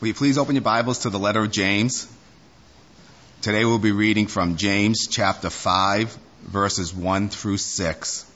Will you please open your Bibles to the letter of James? Today we'll be reading from James chapter 5, verses 1 through 6.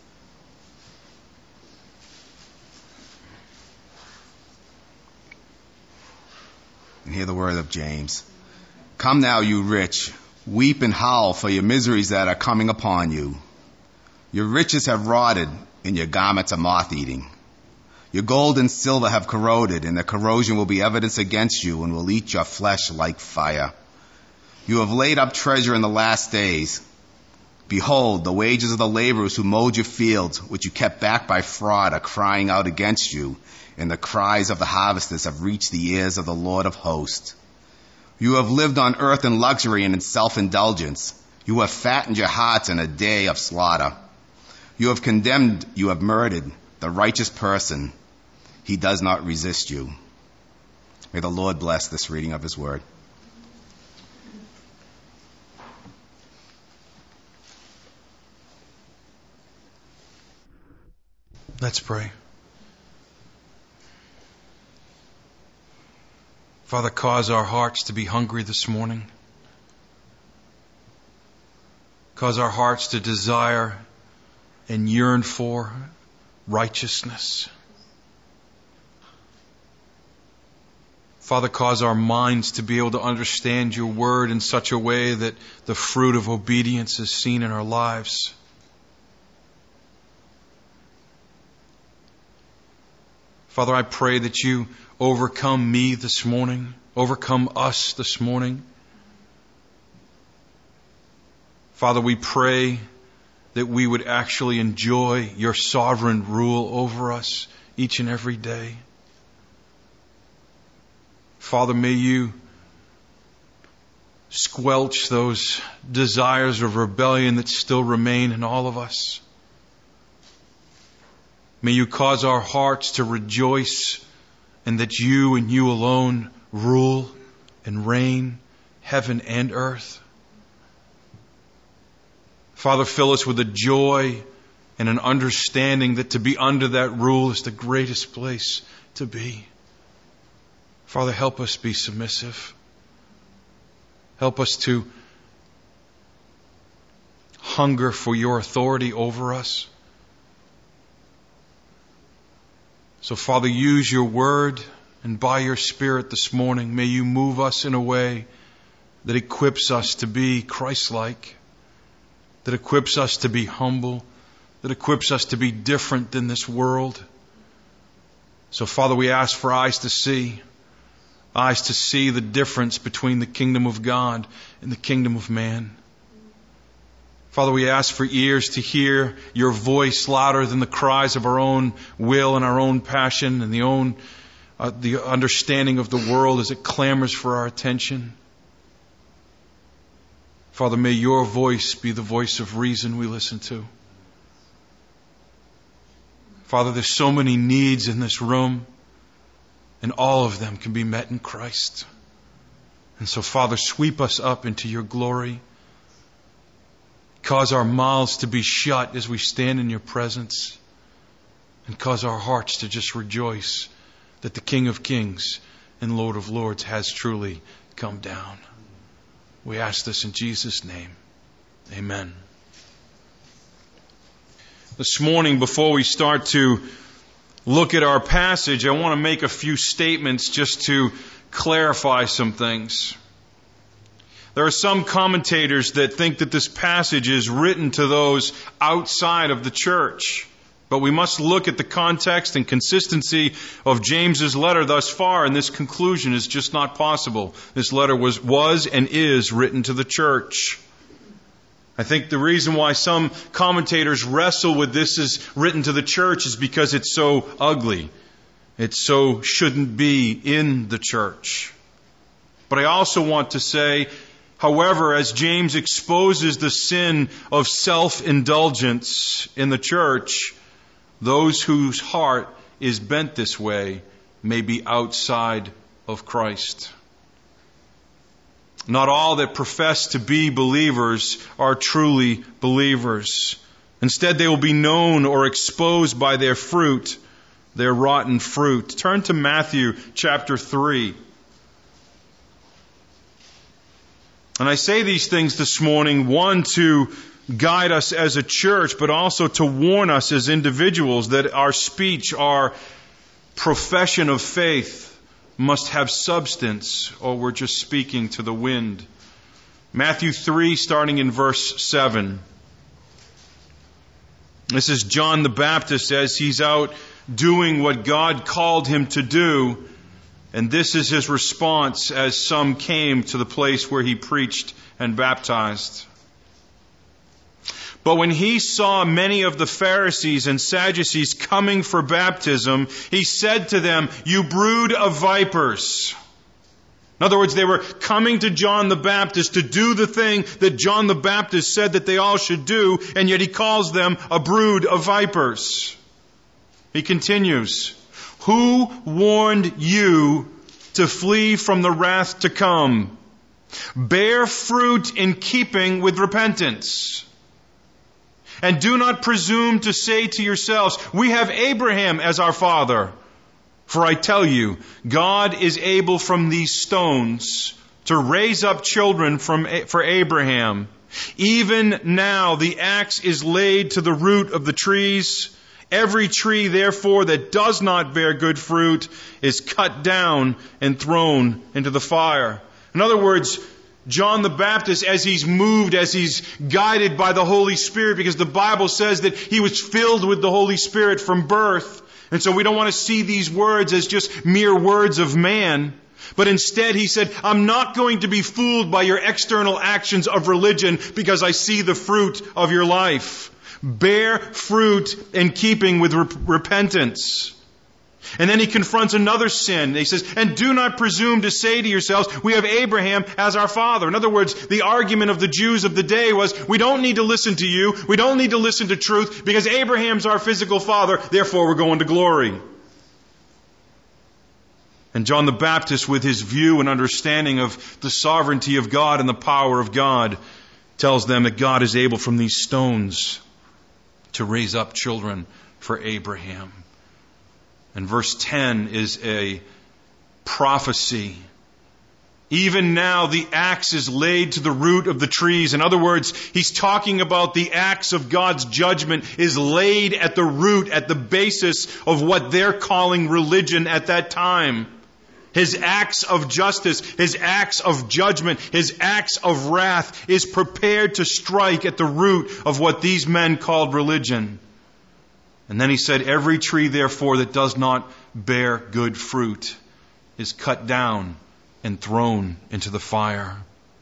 And hear the word of James. Come now, you rich, weep and howl for your miseries that are coming upon you. Your riches have rotted, and your garments are moth-eating. Your gold and silver have corroded, and the corrosion will be evidence against you and will eat your flesh like fire. You have laid up treasure in the last days. Behold, the wages of the laborers who mowed your fields, which you kept back by fraud, are crying out against you, and the cries of the harvesters have reached the ears of the Lord of hosts. You have lived on earth in luxury and in self-indulgence. You have fattened your hearts in a day of slaughter. You have condemned, you have murdered the righteous person. He does not resist you. May the Lord bless this reading of His word. Let's pray. Father, cause our hearts to be hungry this morning. Cause our hearts to desire and yearn for righteousness. Father, cause our minds to be able to understand your word in such a way that the fruit of obedience is seen in our lives. Father, I pray that you overcome me this morning, overcome us this morning. Father, we pray that we would actually enjoy your sovereign rule over us each and every day. Father, may you squelch those desires of rebellion that still remain in all of us. May you cause our hearts to rejoice and that you and you alone rule and reign heaven and earth. Father, fill us with a joy and an understanding that to be under that rule is the greatest place to be. Father, help us be submissive. Help us to hunger for your authority over us. So, Father, use your word, and by your Spirit this morning, may you move us in a way that equips us to be Christ-like, that equips us to be humble, that equips us to be different than this world. So, Father, we ask for eyes to see the difference between the kingdom of God and the kingdom of man. Father, we ask for ears to hear your voice louder than the cries of our own will and our own passion and the understanding of the world as it clamors for our attention. Father, may your voice be the voice of reason we listen to. Father, there's so many needs in this room, and all of them can be met in Christ. And so, Father, sweep us up into your glory. Cause our mouths to be shut as we stand in your presence. And cause our hearts to just rejoice that the King of Kings and Lord of Lords has truly come down. We ask this in Jesus' name. Amen. This morning, before we start to look at our passage, I want to make a few statements just to clarify some things. There are some commentators that think that this passage is written to those outside of the church. But we must look at the context and consistency of James's letter thus far, and this conclusion is just not possible. This letter was and is written to the church. I think the reason why some commentators wrestle with this as written to the church is because it's so ugly. It so shouldn't be in the church. But I also want to say, however, as James exposes the sin of self-indulgence in the church, those whose heart is bent this way may be outside of Christ. Not all that profess to be believers are truly believers. Instead, they will be known or exposed by their fruit, their rotten fruit. Turn to Matthew chapter 3. And I say these things this morning, one, to guide us as a church, but also to warn us as individuals that our speech, our profession of faith must have substance, or we're just speaking to the wind. Matthew 3, starting in verse 7. This is John the Baptist as he's out doing what God called him to do. And this is his response as some came to the place where he preached and baptized. But when he saw many of the Pharisees and Sadducees coming for baptism, he said to them, "You brood of vipers." In other words, they were coming to John the Baptist to do the thing that John the Baptist said that they all should do, and yet he calls them a brood of vipers. He continues, "Who warned you to flee from the wrath to come? Bear fruit in keeping with repentance. And do not presume to say to yourselves, 'We have Abraham as our father.' For I tell you, God is able from these stones to raise up children for Abraham. Even now the axe is laid to the root of the trees. Every tree, therefore, that does not bear good fruit is cut down and thrown into the fire." In other words, John the Baptist, as he's moved, as he's guided by the Holy Spirit, because the Bible says that he was filled with the Holy Spirit from birth. And so we don't want to see these words as just mere words of man. But instead he said, "I'm not going to be fooled by your external actions of religion because I see the fruit of your life. Bear fruit in keeping with repentance." And then he confronts another sin. He says, "And do not presume to say to yourselves, 'We have Abraham as our father.'" In other words, the argument of the Jews of the day was, we don't need to listen to you. We don't need to listen to truth because Abraham's our physical father. Therefore, we're going to glory. And John the Baptist, with his view and understanding of the sovereignty of God and the power of God, tells them that God is able from these stones to raise up children for Abraham. And verse 10 is a prophecy. Even now the axe is laid to the root of the trees. In other words, he's talking about the axe of God's judgment is laid at the root, at the basis of what they're calling religion at that time. His axe of justice, his axe of judgment, his axe of wrath is prepared to strike at the root of what these men called religion. And then he said, "Every tree, therefore, that does not bear good fruit is cut down and thrown into the fire."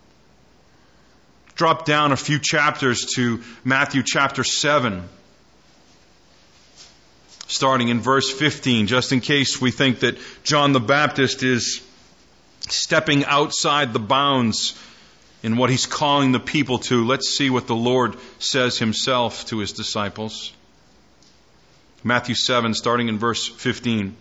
Drop down a few chapters to Matthew chapter 7, starting in verse 15, just in case we think that John the Baptist is stepping outside the bounds in what he's calling the people to. Let's see what the Lord says himself to his disciples. Matthew 7, starting in verse 15.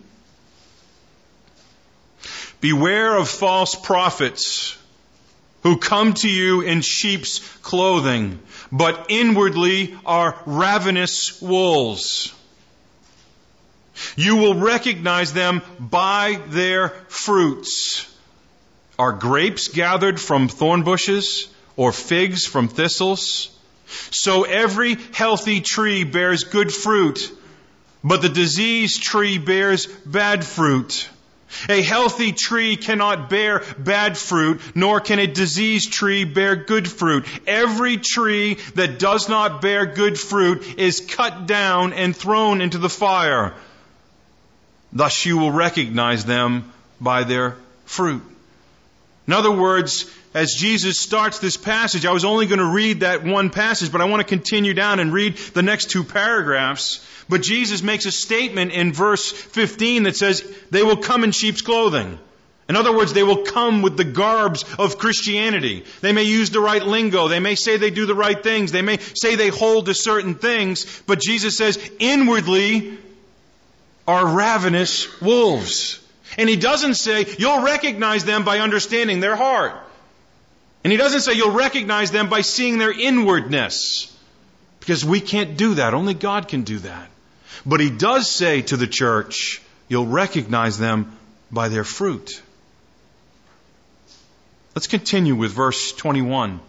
"Beware of false prophets who come to you in sheep's clothing, but inwardly are ravenous wolves. You will recognize them by their fruits. Are grapes gathered from thorn bushes, or figs from thistles? So every healthy tree bears good fruit, but the diseased tree bears bad fruit. A healthy tree cannot bear bad fruit, nor can a diseased tree bear good fruit. Every tree that does not bear good fruit is cut down and thrown into the fire. Thus you will recognize them by their fruit." In other words, as Jesus starts this passage, I was only going to read that one passage, but I want to continue down and read the next two paragraphs. But Jesus makes a statement in verse 15 that says, they will come in sheep's clothing. In other words, they will come with the garbs of Christianity. They may use the right lingo. They may say they do the right things. They may say they hold to certain things. But Jesus says, inwardly are ravenous wolves. And he doesn't say, you'll recognize them by understanding their heart. And he doesn't say you'll recognize them by seeing their inwardness. Because we can't do that. Only God can do that. But he does say to the church, you'll recognize them by their fruit. Let's continue with verse 21.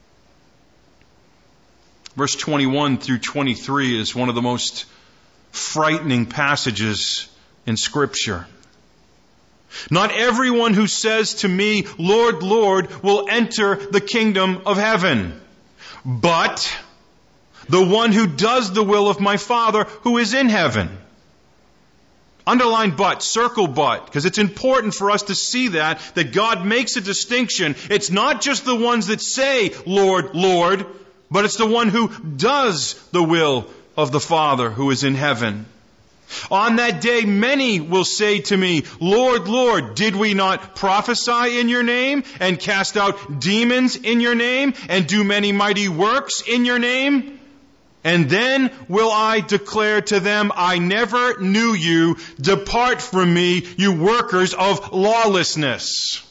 Verse 21 through 23 is one of the most frightening passages in Scripture. Not everyone who says to me, Lord, Lord, will enter the kingdom of heaven, but the one who does the will of my Father who is in heaven. Underline but, circle but, because it's important for us to see that God makes a distinction. It's not just the ones that say, Lord, Lord, but it's the one who does the will of the Father who is in heaven. On that day, many will say to me, Lord, Lord, did we not prophesy in your name and cast out demons in your name and do many mighty works in your name? And then will I declare to them, I never knew you. Depart from me, you workers of lawlessness.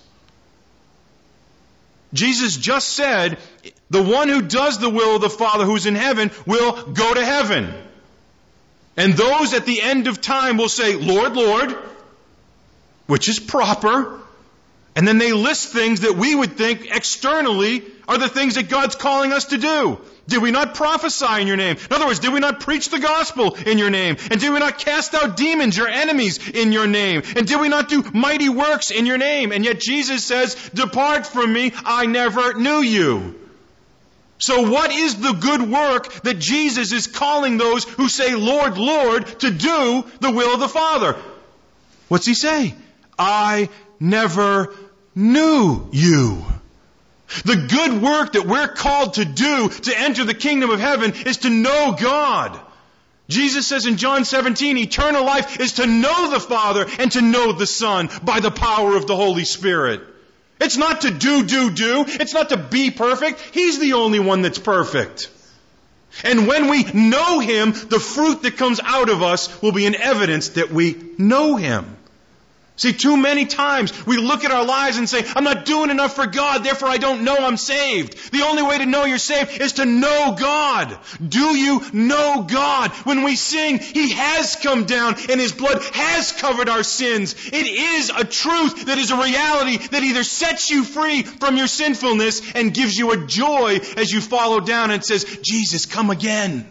Jesus just said, the one who does the will of the Father who's in heaven will go to heaven. And those at the end of time will say, Lord, Lord, which is proper. And then they list things that we would think externally are the things that God's calling us to do. Did we not prophesy in your name? In other words, did we not preach the gospel in your name? And did we not cast out demons, your enemies, in your name? And did we not do mighty works in your name? And yet Jesus says, depart from me, I never knew you. So what is the good work that Jesus is calling those who say, Lord, Lord, to do the will of the Father? What's he say? I never knew you. The good work that we're called to do to enter the kingdom of heaven is to know God. Jesus says in John 17, eternal life is to know the Father and to know the Son by the power of the Holy Spirit. It's not to do. It's not to be perfect. He's the only one that's perfect. And when we know Him, the fruit that comes out of us will be an evidence that we know Him. See, too many times we look at our lives and say, I'm not doing enough for God, therefore I don't know I'm saved. The only way to know you're saved is to know God. Do you know God? When we sing, He has come down and His blood has covered our sins. It is a truth that is a reality that either sets you free from your sinfulness and gives you a joy as you follow down and says, Jesus, come again.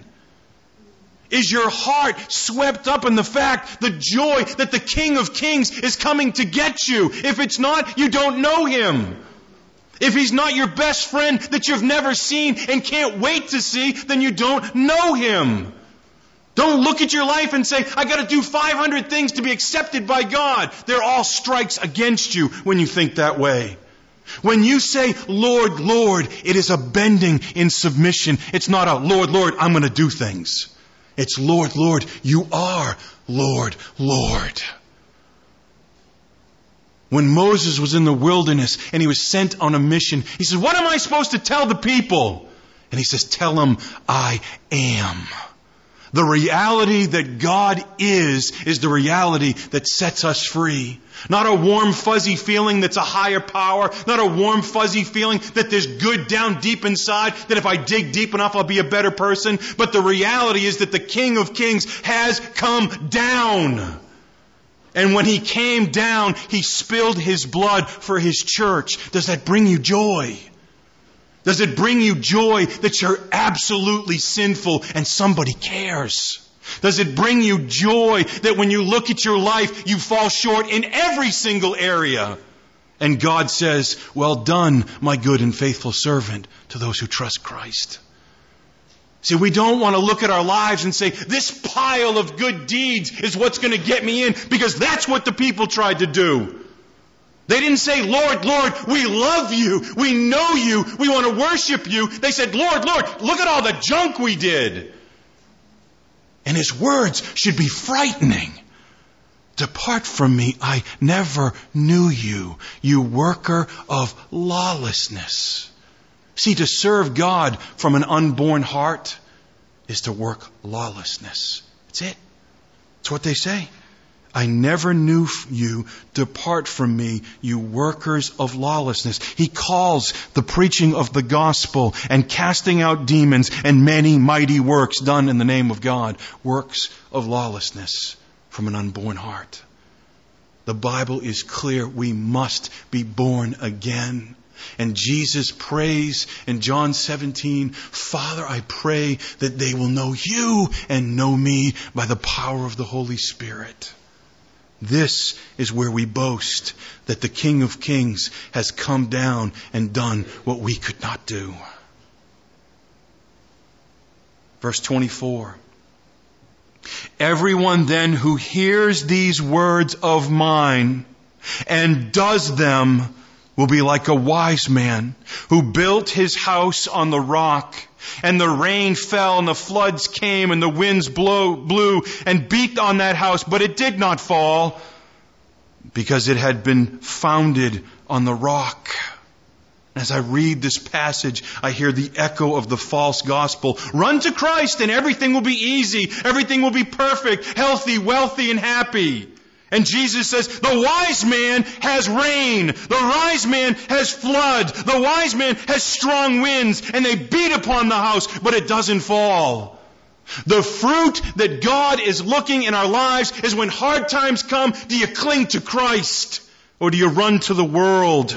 Is your heart swept up in the fact, the joy that the King of Kings is coming to get you? If it's not, you don't know Him. If He's not your best friend that you've never seen and can't wait to see, then you don't know Him. Don't look at your life and say, I got to do 500 things to be accepted by God. They're all strikes against you when you think that way. When you say, Lord, Lord, it is a bending in submission. It's not a, Lord, Lord, I'm going to do things. It's, Lord, Lord, you are Lord, Lord. When Moses was in the wilderness and he was sent on a mission, he says, what am I supposed to tell the people? And he says, tell them I am. The reality that God is the reality that sets us free. Not a warm, fuzzy feeling that's a higher power. Not a warm, fuzzy feeling that there's good down deep inside, that if I dig deep enough, I'll be a better person. But the reality is that the King of Kings has come down. And when He came down, He spilled His blood for His church. Does that bring you joy? Does it bring you joy that you're absolutely sinful and somebody cares? Does it bring you joy that when you look at your life, you fall short in every single area? And God says, well done, my good and faithful servant, to those who trust Christ. See, we don't want to look at our lives and say, this pile of good deeds is what's going to get me in, because that's what the people tried to do. They didn't say, Lord, Lord, we love you, we know you, we want to worship you. They said, Lord, Lord, look at all the junk we did. And His words should be frightening. Depart from me, I never knew you, you worker of lawlessness. See, to serve God from an unborn heart is to work lawlessness. That's it. That's what they say. I never knew you. Depart from me, you workers of lawlessness. He calls the preaching of the gospel and casting out demons and many mighty works done in the name of God works of lawlessness from an unborn heart. The Bible is clear. We must be born again. And Jesus prays in John 17, Father, I pray that they will know you and know me by the power of the Holy Spirit. This is where we boast that the King of Kings has come down and done what we could not do. Verse 24. Everyone then who hears these words of mine and does them will be like a wise man who built his house on the rock. And the rain fell and the floods came and the winds blew and beat on that house, but it did not fall because it had been founded on the rock. As I read this passage, I hear the echo of the false gospel. Run to Christ and everything will be easy. Everything will be perfect, healthy, wealthy, and happy. And Jesus says, the wise man has rain. The wise man has flood. The wise man has strong winds. And they beat upon the house, but it doesn't fall. The fruit that God is looking in our lives is when hard times come, do you cling to Christ? Or do you run to the world?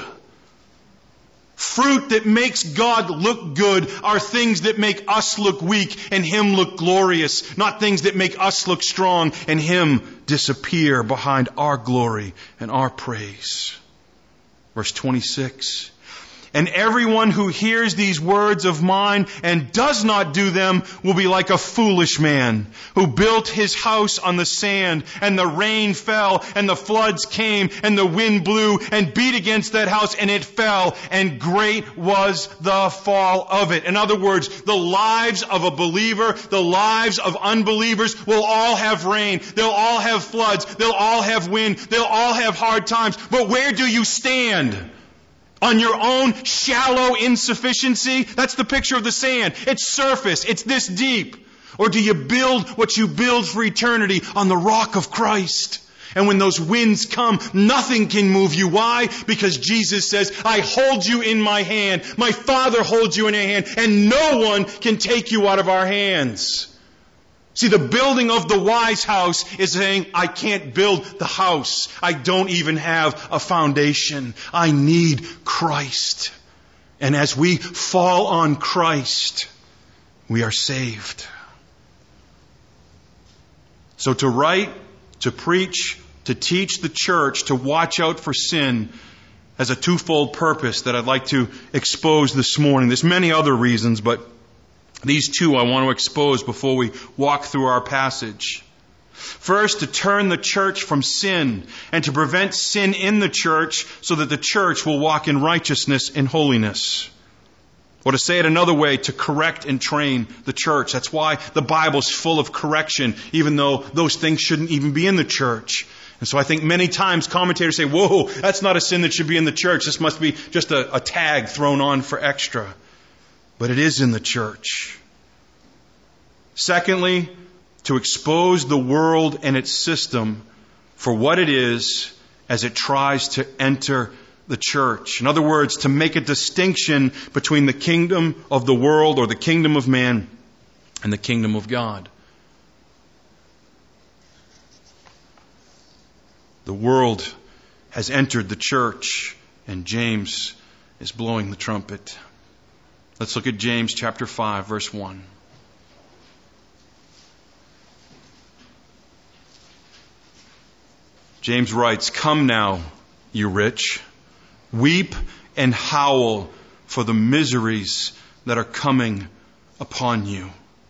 Fruit that makes God look good are things that make us look weak and Him look glorious, not things that make us look strong and Him disappear behind our glory and our praise. Verse 26. And everyone who hears these words of mine and does not do them will be like a foolish man who built his house on the sand, and the rain fell and the floods came and the wind blew and beat against that house and it fell, and great was the fall of it. In other words, the lives of a believer, the lives of unbelievers will all have rain. They'll all have floods. They'll all have wind. They'll all have hard times. But where do you stand? On your own shallow insufficiency? That's the picture of the sand. It's surface. It's this deep. Or do you build what you build for eternity on the rock of Christ? And when those winds come, nothing can move you. Why? Because Jesus says, I hold you in my hand. My Father holds you in a hand. And no one can take you out of our hands. See, the building of the wise house is saying, I can't build the house. I don't even have a foundation. I need Christ. And as we fall on Christ, we are saved. So to write, to preach, to teach the church, to watch out for sin has a twofold purpose that I'd like to expose this morning. There's many other reasons, but these two I want to expose before we walk through our passage. First, to turn the church from sin and to prevent sin in the church so that the church will walk in righteousness and holiness. Or to say it another way, to correct and train the church. That's why the Bible's full of correction, even though those things shouldn't even be in the church. And so I think many times commentators say, whoa, that's not a sin that should be in the church. This must be just a tag thrown on for extra. But it is in the church. Secondly, to expose the world and its system for what it is as it tries to enter the church. In other words, to make a distinction between the kingdom of the world or the kingdom of man and the kingdom of God. The world has entered the church, and James is blowing the trumpet. Let's look at James chapter 5, verse 1. James writes, Come now, you rich, weep and howl for the miseries that are coming upon you.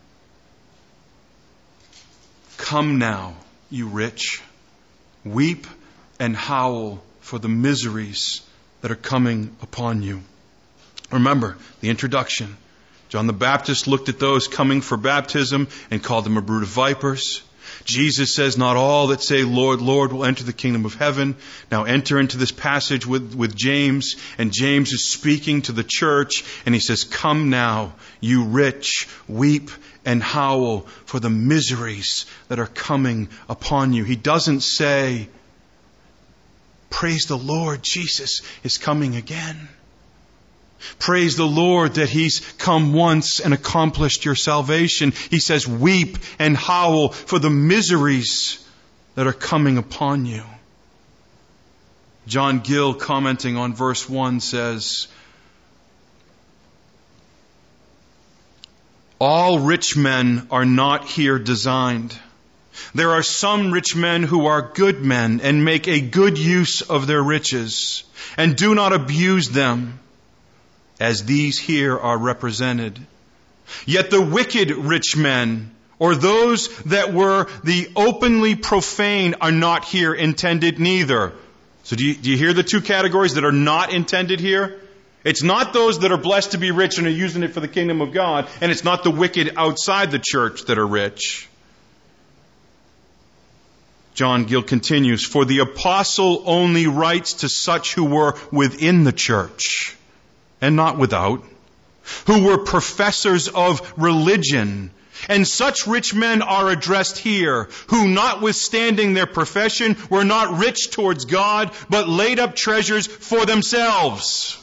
Come now, you rich, weep and howl for the miseries that are coming upon you. Remember the introduction. John the Baptist looked at those coming for baptism and called them a brood of vipers. Jesus says, not all that say, Lord, Lord, will enter the kingdom of heaven. Now enter into this passage with James, and James is speaking to the church, and he says, Come now, you rich, weep and howl for the miseries that are coming upon you. He doesn't say, praise the Lord, Jesus is coming again. Praise the Lord that He's come once and accomplished your salvation. He says, weep and howl for the miseries that are coming upon you. John Gill, commenting on verse 1, says, All rich men are not here designed. There are some rich men who are good men and make a good use of their riches and do not abuse them, as these here are represented. Yet the wicked rich men, or those that were the openly profane, are not here intended neither. So do you hear the two categories that are not intended here? It's not those that are blessed to be rich and are using it for the kingdom of God, and it's not the wicked outside the church that are rich. John Gill continues, for the apostle only writes to such who were within the church and not without, who were professors of religion. And such rich men are addressed here, who notwithstanding their profession were not rich towards God, but laid up treasures for themselves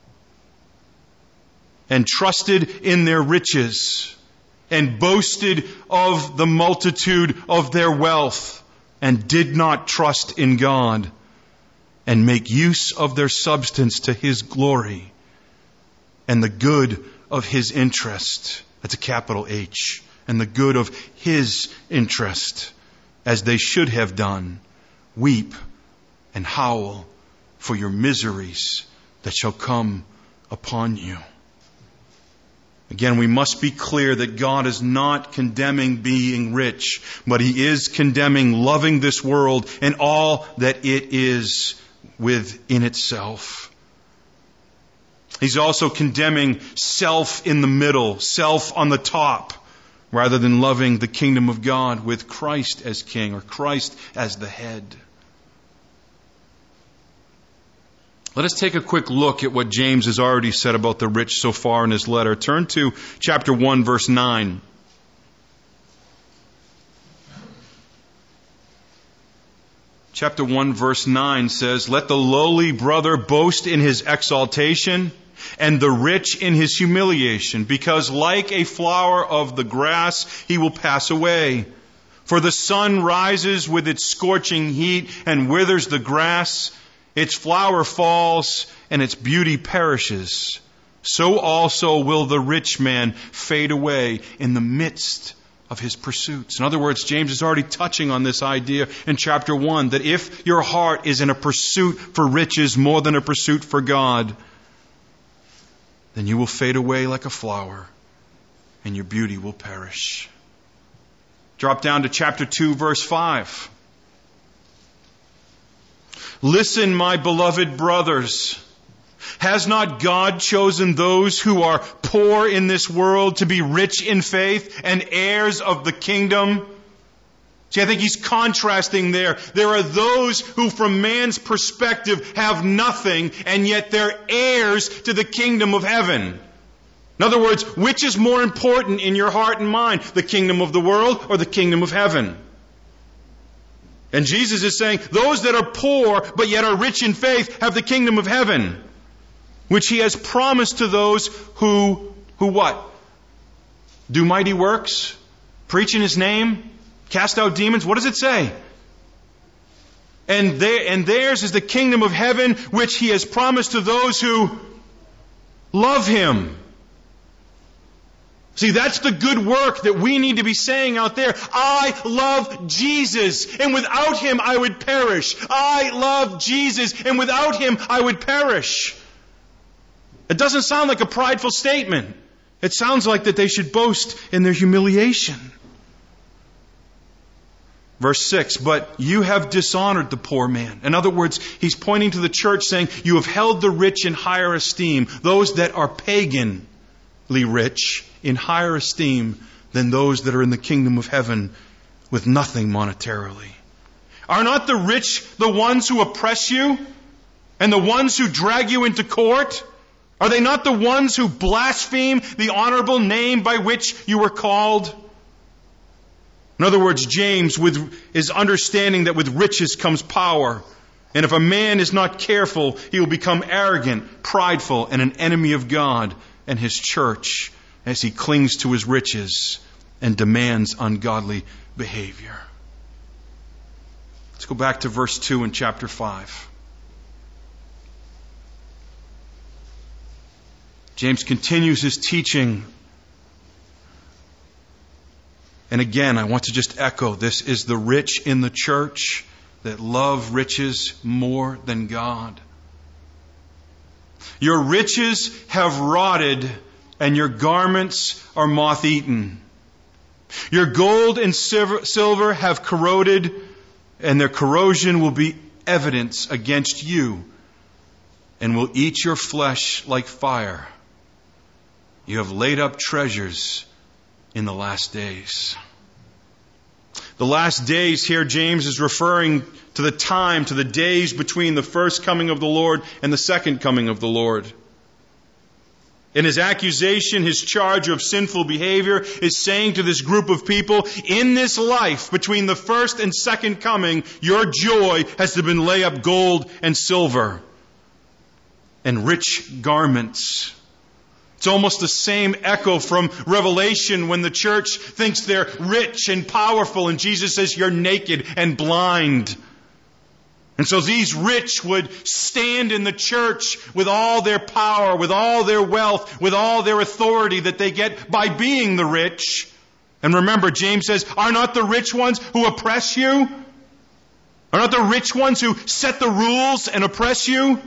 and trusted in their riches and boasted of the multitude of their wealth, and did not trust in God, and make use of their substance to His glory and the good of His interest. That's a capital H. And the good of His interest, as they should have done. Weep and howl for your miseries that shall come upon you. Again, we must be clear that God is not condemning being rich, but He is condemning loving this world and all that it is within itself. He's also condemning self in the middle, self on the top, rather than loving the kingdom of God with Christ as king or Christ as the head. Let us take a quick look at what James has already said about the rich so far in his letter. Turn to chapter 1, verse 9. Chapter 1, verse 9 says, let the lowly brother boast in his exaltation, and the rich in his humiliation, because like a flower of the grass he will pass away. For the sun rises with its scorching heat and withers the grass. Its flower falls, and its beauty perishes. So also will the rich man fade away in the midst of his pursuits. In other words, James is already touching on this idea in chapter 1, that if your heart is in a pursuit for riches more than a pursuit for God, then you will fade away like a flower, and your beauty will perish. Drop down to chapter 2, verse 5. Listen, my beloved brothers. Has not God chosen those who are poor in this world to be rich in faith and heirs of the kingdom? See, I think he's contrasting there. There are those who from man's perspective have nothing, and yet they're heirs to the kingdom of heaven. In other words, which is more important in your heart and mind? The kingdom of the world or the kingdom of heaven? And Jesus is saying, those that are poor but yet are rich in faith have the kingdom of heaven, which He has promised to those who what? Do mighty works, preach in His name, cast out demons. What does it say? And theirs is the kingdom of heaven, which He has promised to those who love Him. See, that's the good work that we need to be saying out there. I love Jesus, and without Him I would perish. I love Jesus, and without Him I would perish. It doesn't sound like a prideful statement. It sounds like that they should boast in their humiliation. Verse 6, but you have dishonored the poor man. In other words, he's pointing to the church saying, you have held the rich in higher esteem, those that are paganly rich in higher esteem than those that are in the kingdom of heaven with nothing monetarily. Are not the rich the ones who oppress you and the ones who drag you into court? Are they not the ones who blaspheme the honorable name by which you were called? In other words, James is understanding that with riches comes power. And if a man is not careful, he will become arrogant, prideful, and an enemy of God and His church as he clings to his riches and demands ungodly behavior. Let's go back to verse 2 in chapter 5. James continues his teaching And again, I want to just echo, this is the rich in the church that love riches more than God. Your riches have rotted, and your garments are moth-eaten. Your gold and silver have corroded, and their corrosion will be evidence against you, and will eat your flesh like fire. You have laid up treasures in the last days. The last days here, James is referring to the time, to the days between the first coming of the Lord and the second coming of the Lord. In his accusation, his charge of sinful behavior is saying to this group of people, in this life between the first and second coming, your joy has to been lay up gold and silver and rich garments. It's almost the same echo from Revelation when the church thinks they're rich and powerful, and Jesus says you're naked and blind. And so these rich would stand in the church with all their power, with all their wealth, with all their authority that they get by being the rich. And remember, James says, are not the rich ones who oppress you? Are not the rich ones who set the rules and oppress you?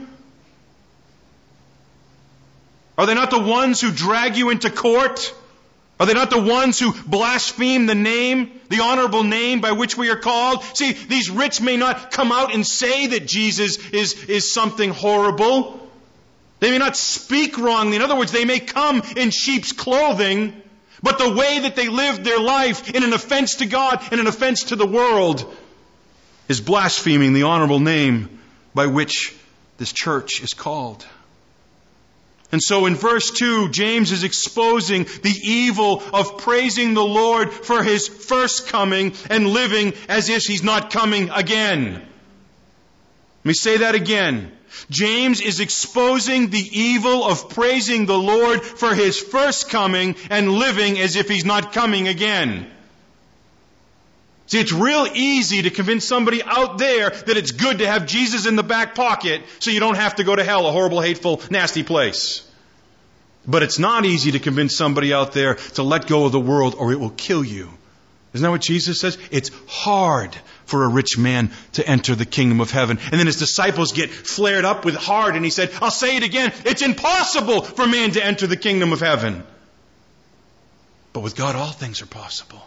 Are they not the ones who drag you into court? Are they not the ones who blaspheme the name, the honorable name by which we are called? See, these rich may not come out and say that Jesus is something horrible. They may not speak wrongly. In other words, they may come in sheep's clothing, but the way that they live their life in an offense to God and an offense to the world is blaspheming the honorable name by which this church is called. And so in verse 2, James is exposing the evil of praising the Lord for His first coming and living as if He's not coming again. Let me say that again. James is exposing the evil of praising the Lord for His first coming and living as if He's not coming again. See, it's real easy to convince somebody out there that it's good to have Jesus in the back pocket so you don't have to go to hell, a horrible, hateful, nasty place. But it's not easy to convince somebody out there to let go of the world or it will kill you. Isn't that what Jesus says? It's hard for a rich man to enter the kingdom of heaven. And then His disciples get flared up with hard, and He said, I'll say it again, it's impossible for man to enter the kingdom of heaven. But with God, all things are possible.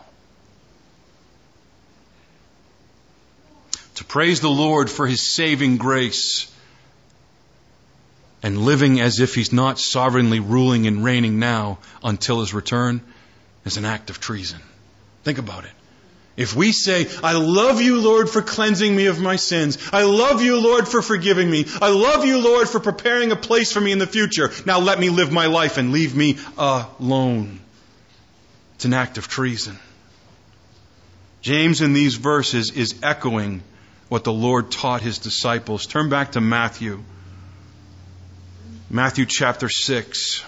To praise the Lord for His saving grace and living as if He's not sovereignly ruling and reigning now until His return is an act of treason. Think about it. If we say, I love you, Lord, for cleansing me of my sins. I love you, Lord, for forgiving me. I love you, Lord, for preparing a place for me in the future. Now let me live my life and leave me alone. It's an act of treason. James in these verses is echoing what the Lord taught His disciples. Turn back to Matthew. Matthew chapter 6.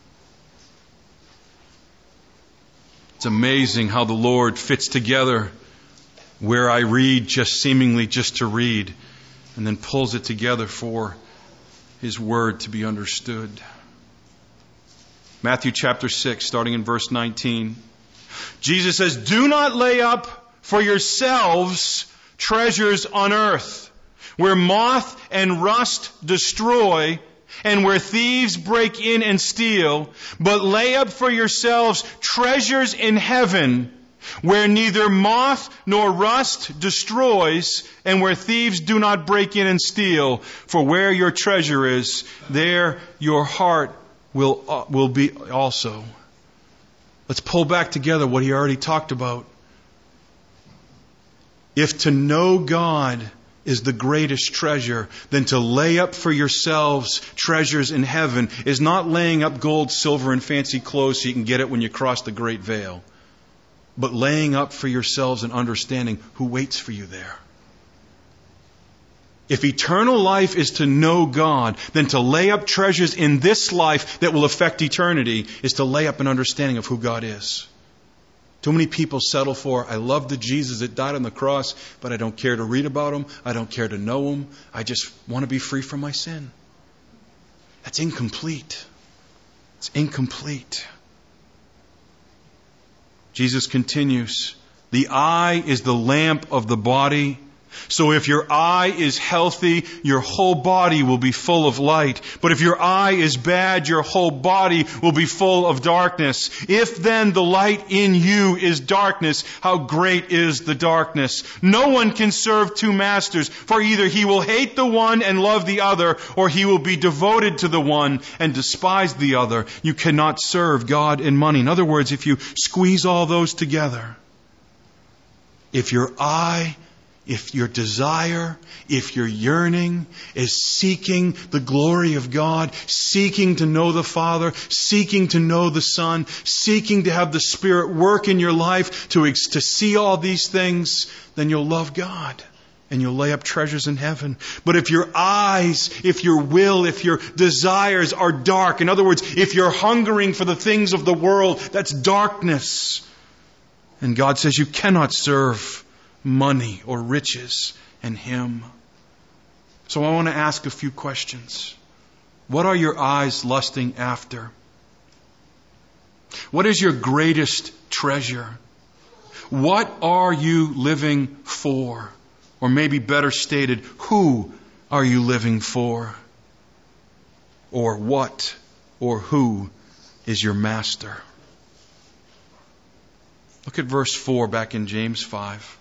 It's amazing how the Lord fits together where I read seemingly just to read, and then pulls it together for His word to be understood. Matthew chapter 6, starting in verse 19. Jesus says, do not lay up for yourselves treasures on earth, where moth and rust destroy, and where thieves break in and steal, but lay up for yourselves treasures in heaven, where neither moth nor rust destroys, and where thieves do not break in and steal. For where your treasure is, there your heart will be also. Let's pull back together what He already talked about. If to know God is the greatest treasure, then to lay up for yourselves treasures in heaven is not laying up gold, silver, and fancy clothes so you can get it when you cross the great veil, but laying up for yourselves an understanding who waits for you there. If eternal life is to know God, then to lay up treasures in this life that will affect eternity is to lay up an understanding of who God is. Too many people settle for, I love the Jesus that died on the cross, but I don't care to read about Him. I don't care to know Him. I just want to be free from my sin. That's incomplete. It's incomplete. Jesus continues, the eye is the lamp of the body. So if your eye is healthy, your whole body will be full of light. But if your eye is bad, your whole body will be full of darkness. If then the light in you is darkness, how great is the darkness? No one can serve two masters, for either he will hate the one and love the other, or he will be devoted to the one and despise the other. You cannot serve God and money. In other words, if you squeeze all those together, if your desire, if your yearning is seeking the glory of God, seeking to know the Father, seeking to know the Son, seeking to have the Spirit work in your life to see all these things, then you'll love God and you'll lay up treasures in heaven. But if your eyes, if your will, if your desires are dark, in other words, if you're hungering for the things of the world, that's darkness. And God says you cannot serve money or riches and Him. So I want to ask a few questions. What are your eyes lusting after? What is your greatest treasure? What are you living for? Or maybe better stated, who are you living for? Or what or who is your master? Look at verse 4 back in James 5.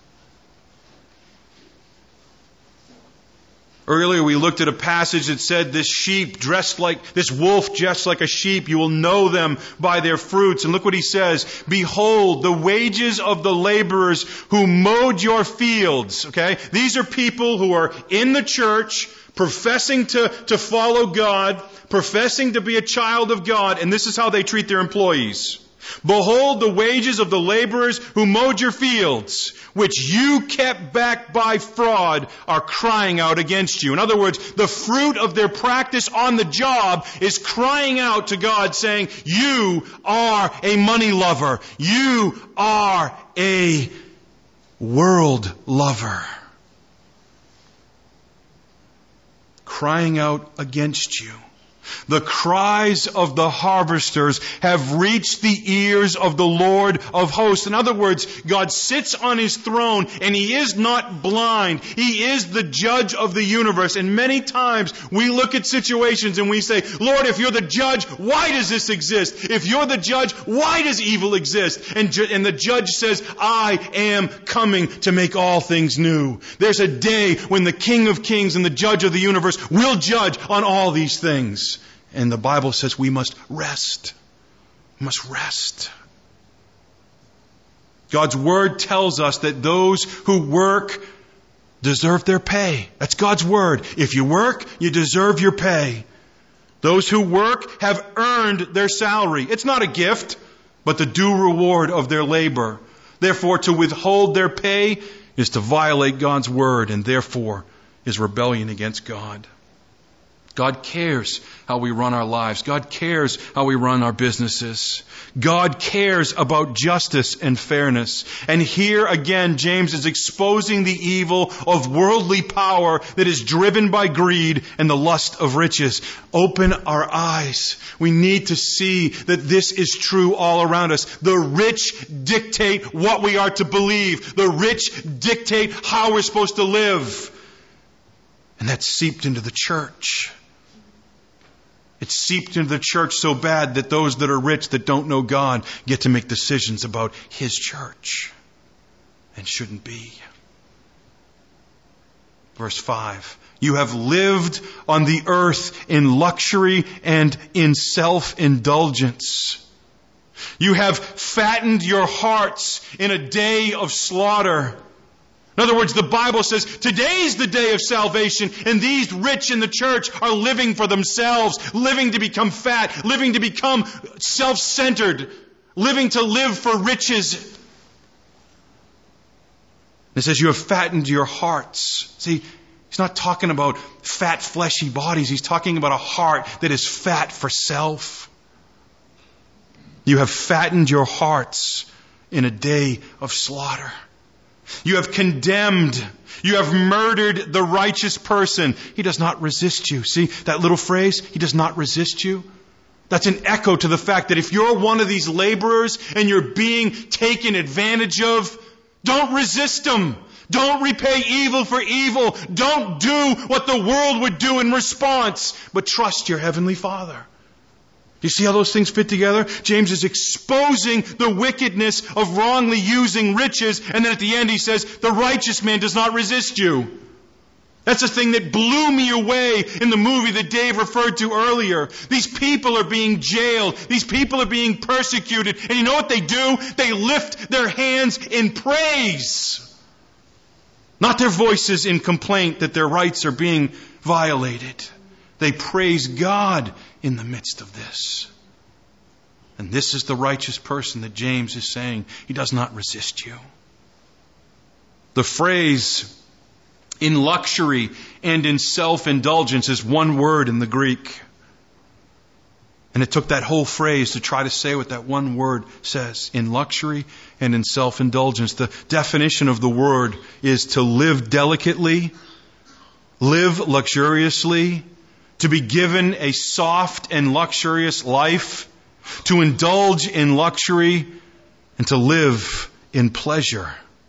Earlier we looked at a passage that said this wolf dressed like a sheep, you will know them by their fruits. And look what he says, behold, the wages of the laborers who mowed your fields. Okay? These are people who are in the church, professing to follow God, professing to be a child of God, and this is how they treat their employees. Behold, the wages of the laborers who mowed your fields, which you kept back by fraud, are crying out against you. In other words, the fruit of their practice on the job is crying out to God, saying, you are a money lover. You are a world lover. Crying out against you. The cries of the harvesters have reached the ears of the Lord of hosts. In other words, God sits on His throne and He is not blind. He is the judge of the universe. And many times we look at situations and we say, Lord, if you're the judge, why does this exist? If you're the judge, why does evil exist? And the judge says, I am coming to make all things new. There's a day when the King of Kings and the judge of the universe will judge on all these things. And the Bible says we must rest. We must rest. God's Word tells us that those who work deserve their pay. That's God's Word. If you work, you deserve your pay. Those who work have earned their salary. It's not a gift, but the due reward of their labor. Therefore, to withhold their pay is to violate God's Word, and therefore is rebellion against God. God cares how we run our lives. God cares how we run our businesses. God cares about justice and fairness. And here again, James is exposing the evil of worldly power that is driven by greed and the lust of riches. Open our eyes. We need to see that this is true all around us. The rich dictate what we are to believe. The rich dictate how we're supposed to live. And that's seeped into the church. It's seeped into the church so bad that those that are rich that don't know God get to make decisions about His church. And shouldn't be. Verse 5. You have lived on the earth in luxury and in self-indulgence. You have fattened your hearts in a day of slaughter. In other words, the Bible says, today's the day of salvation, and these rich in the church are living for themselves, living to become fat, living to become self-centered, living to live for riches. It says you have fattened your hearts. See, he's not talking about fat, fleshy bodies. He's talking about a heart that is fat for self. You have fattened your hearts in a day of slaughter. You have condemned, you have murdered the righteous person. He does not resist you. See that little phrase? He does not resist you. That's an echo to the fact that if you're one of these laborers and you're being taken advantage of, don't resist them. Don't repay evil for evil. Don't do what the world would do in response, but trust your Heavenly Father. You see how those things fit together? James is exposing the wickedness of wrongly using riches, and then at the end he says, the righteous man does not resist you. That's the thing that blew me away in the movie that Dave referred to earlier. These people are being jailed. These people are being persecuted. And you know what they do? They lift their hands in praise. Not their voices in complaint that their rights are being violated. They praise God in the midst of this. And this is the righteous person that James is saying, he does not resist you. The phrase in luxury and in self-indulgence is one word in the Greek. And it took that whole phrase to try to say what that one word says. In luxury and in self-indulgence. The definition of the word is to live delicately, live luxuriously, to be given a soft and luxurious life, to indulge in luxury, and to live in pleasure.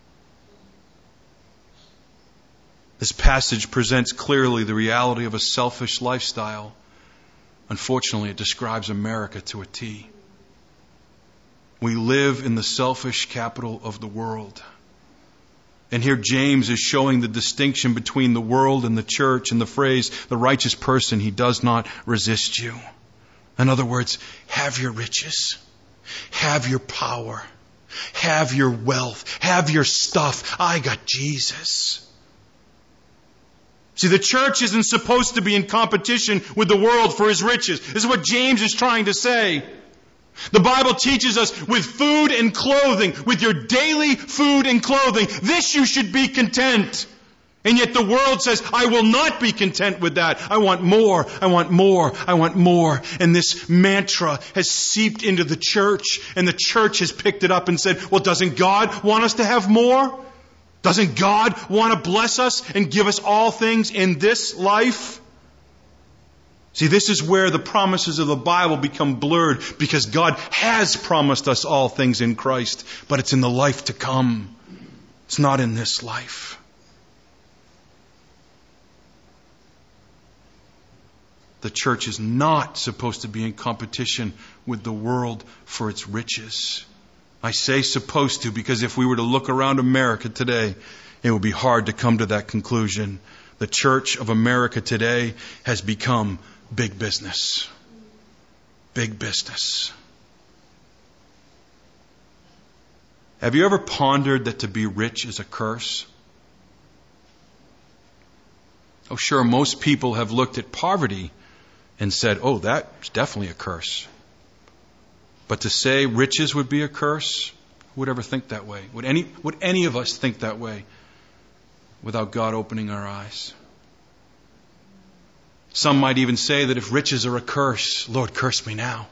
This passage presents clearly the reality of a selfish lifestyle. Unfortunately, it describes America to a T. We live in the selfish capital of the world. And here James is showing the distinction between the world and the church in the phrase, the righteous person, he does not resist you. In other words, have your riches, have your power, have your wealth, have your stuff. I got Jesus. See, the church isn't supposed to be in competition with the world for his riches. This is what James is trying to say. The Bible teaches us with food and clothing, with your daily food and clothing, this you should be content. And yet the world says, I will not be content with that. I want more, I want more, I want more. And this mantra has seeped into the church, and the church has picked it up and said, well, doesn't God want us to have more? Doesn't God want to bless us and give us all things in this life? See, this is where the promises of the Bible become blurred, because God has promised us all things in Christ, but it's in the life to come. It's not in this life. The church is not supposed to be in competition with the world for its riches. I say supposed to because if we were to look around America today, it would be hard to come to that conclusion. The church of America today has become big business. Big business. Have you ever pondered that to be rich is a curse? Oh, sure, most people have looked at poverty and said, oh, that's definitely a curse. But to say riches would be a curse, who would ever think that way? Would any of us think that way without God opening our eyes? Some might even say that if riches are a curse, Lord, curse me now.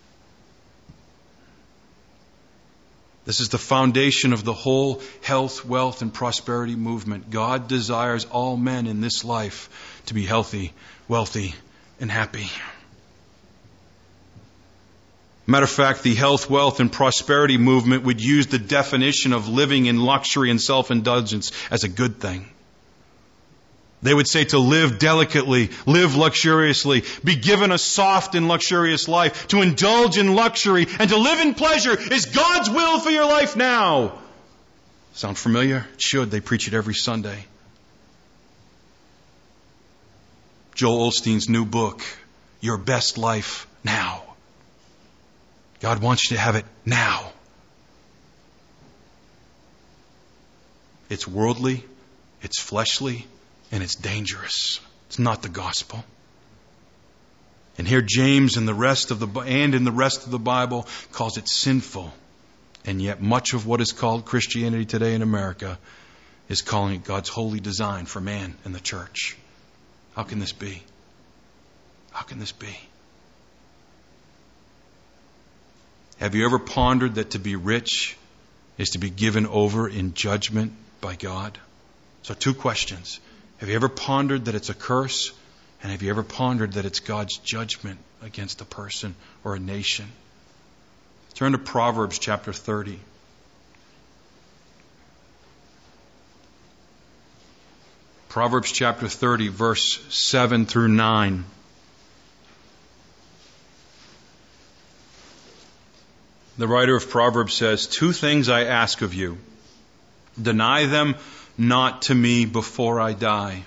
This is the foundation of the whole health, wealth, and prosperity movement. God desires all men in this life to be healthy, wealthy, and happy. Matter of fact, the health, wealth, and prosperity movement would use the definition of living in luxury and self-indulgence as a good thing. They would say to live delicately, live luxuriously, be given a soft and luxurious life, to indulge in luxury, and to live in pleasure is God's will for your life now. Sound familiar? It should. They preach it every Sunday. Joel Osteen's new book, Your Best Life Now. God wants you to have it now. It's worldly, it's fleshly, and it's dangerous. It's not the gospel. And here James and in the rest of the Bible calls it sinful. And yet much of what is called Christianity today in America is calling it God's holy design for man and the church. How can this be? How can this be? Have you ever pondered that to be rich is to be given over in judgment by God? So 2 questions. Have you ever pondered that it's a curse? And have you ever pondered that it's God's judgment against a person or a nation? Turn to Proverbs chapter 30. Proverbs chapter 30, verse 7 through 9. The writer of Proverbs says, 2 things I ask of you. Deny them not to me before I die.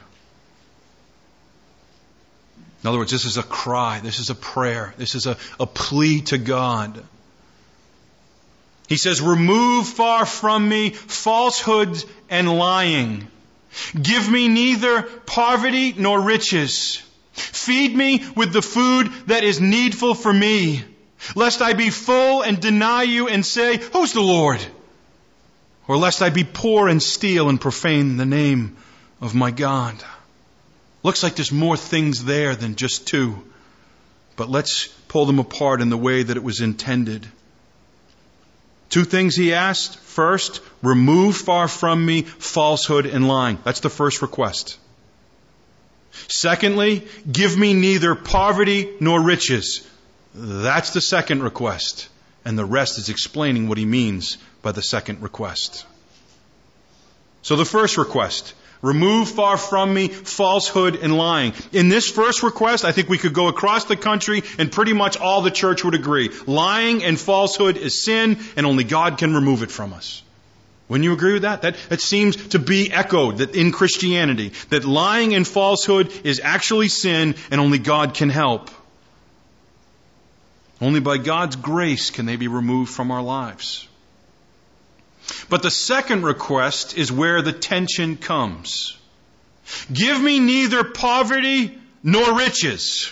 In other words, this is a cry. This is a prayer. This is a plea to God. He says, remove far from me falsehood and lying. Give me neither poverty nor riches. Feed me with the food that is needful for me, lest I be full and deny you and say, who's the Lord? Or lest I be poor and steal and profane the name of my God. Looks like there's more things there than just 2. But let's pull them apart in the way that it was intended. 2 things he asked. First, remove far from me falsehood and lying. That's the first request. Secondly, give me neither poverty nor riches. That's the second request. And the rest is explaining what he means by the second request. So the first request, remove far from me falsehood and lying. In this first request, I think we could go across the country and pretty much all the church would agree. Lying and falsehood is sin, and only God can remove it from us. Wouldn't you agree with that? That seems to be echoed that in Christianity, that lying and falsehood is actually sin, and only God can help. Only by God's grace can they be removed from our lives. But the second request is where the tension comes. Give me neither poverty nor riches.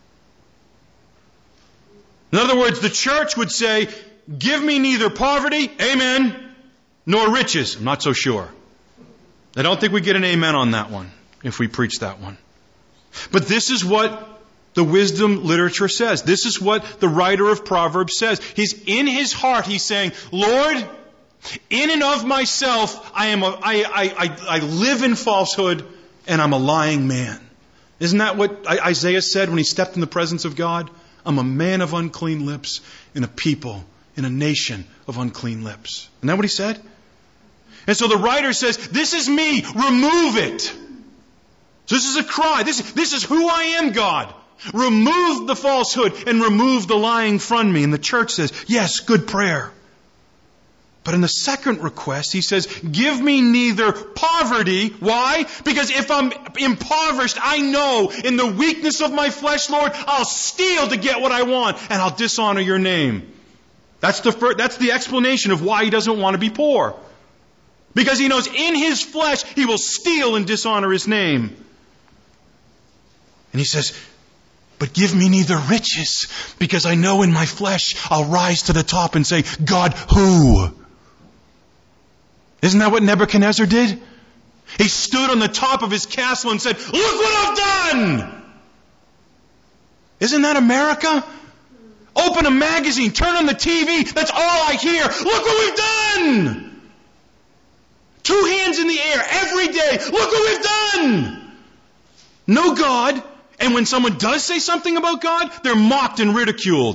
In other words, the church would say, give me neither poverty, amen, nor riches. I'm not so sure. I don't think we get an amen on that one if we preach that one. But this is what the wisdom literature says. This is what the writer of Proverbs says. He's in his heart, he's saying, Lord, in and of myself, I live in falsehood and I'm a lying man. Isn't that what Isaiah said when he stepped in the presence of God? I'm a man of unclean lips in a people, in a nation of unclean lips. Isn't that what he said? And so the writer says, this is me, remove it. So this is a cry. This is who I am, God. Remove the falsehood and remove the lying from me. And the church says, yes, good prayer. But in the second request, he says, give me neither poverty. Why? Because if I'm impoverished, I know in the weakness of my flesh, Lord, I'll steal to get what I want and I'll dishonor your name. That's the explanation of why he doesn't want to be poor. Because he knows in his flesh, he will steal and dishonor his name. And he says, but give me neither riches, because I know in my flesh I'll rise to the top and say, God, who? Isn't that what Nebuchadnezzar did? He stood on the top of his castle and said, look what I've done! Isn't that America? Open a magazine, turn on the TV, that's all I hear. Look what we've done! 2 hands in the air every day. Look what we've done! No God. And when someone does say something about God, they're mocked and ridiculed.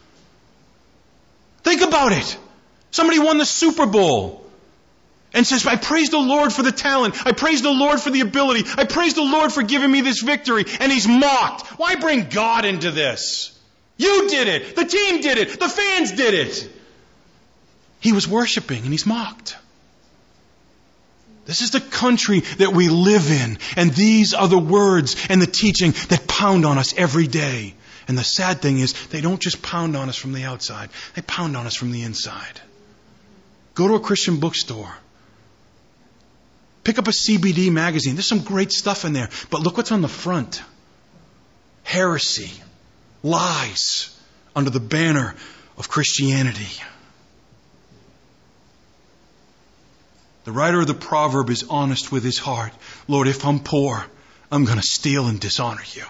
Think about it. Somebody won the Super Bowl and says, I praise the Lord for the talent. I praise the Lord for the ability. I praise the Lord for giving me this victory. And he's mocked. Why bring God into this? You did it. The team did it. The fans did it. He was worshiping and he's mocked. This is the country that we live in. And these are the words and the teaching that pound on us every day. And the sad thing is, they don't just pound on us from the outside. They pound on us from the inside. Go to a Christian bookstore. Pick up a CBD magazine. There's some great stuff in there. But look what's on the front. Heresy. Lies. Under the banner of Christianity. The writer of the proverb is honest with his heart. Lord, if I'm poor, I'm going to steal and dishonor you.